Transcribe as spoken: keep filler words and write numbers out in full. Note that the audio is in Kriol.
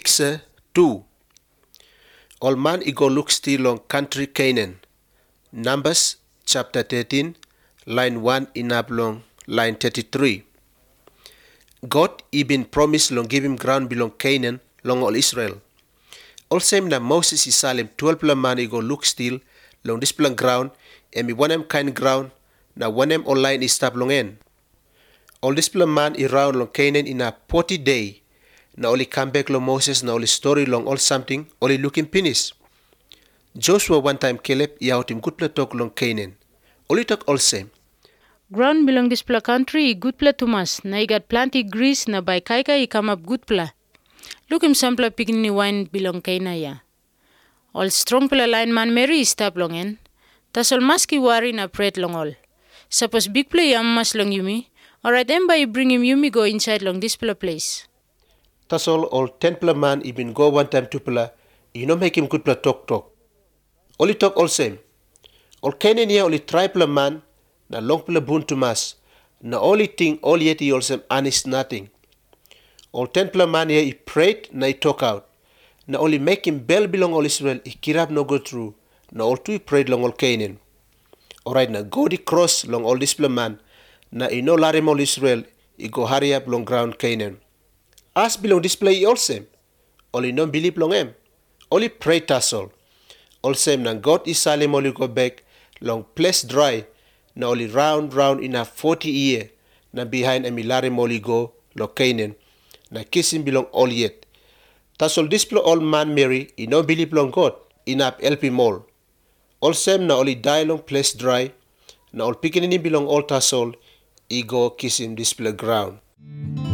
picture two. All man i go look still on country Canaan. Numbers chapter thirteen, line one in up long line thirty-three. God he been promised long give him ground belong Canaan long all Israel. All same na Moses is Salem twelve la man i go look still long this plan ground and me one em kind ground na one em all line is stop long en. All this plan man i round long Canaan in a forty day. Na only come back long Moses na only story long all something only looking finish. Joshua one time Caleb ya out him good play talk long Canaan. Only talk all same. Ground belong this pla country, good pla Thomas. Na I got plenty grease na by kaika I come up good pla. Look him sample picking wine belong kaina ya. All strong pla line man Mary is stop long en. Tas all maski worry na pret long all. Suppose big play yam mas long yumi. Alright then by bring him yumi go inside long this pla place. Tas all all ten pla man he been go one time to pla. You know make him good pla talk talk. Only talk all same. All Canaan here only try pla man. Na long pla bun to mas. Na only thing all yet he also honest nothing. All ten pla man here he prayed na he talk out. Na only make him bell belong all Israel he kirab no go through. Na all two he prayed long all Canaan. Alright na go the cross long all this pla man. Na he no larem all Israel he go hurry up long ground Canaan. As belong this play all same. Only no believe long em. Only pray tassel. All same na God is Salem only go back long place dry. Na only round round in a forty year. Na behind a milare moli go lo Canaan. Na kissing belong all yet. Tassel display all man Mary he no believe long God. In up help him all. All same na only die long place dry. Na all picking belong all tassel. He go kiss him display ground.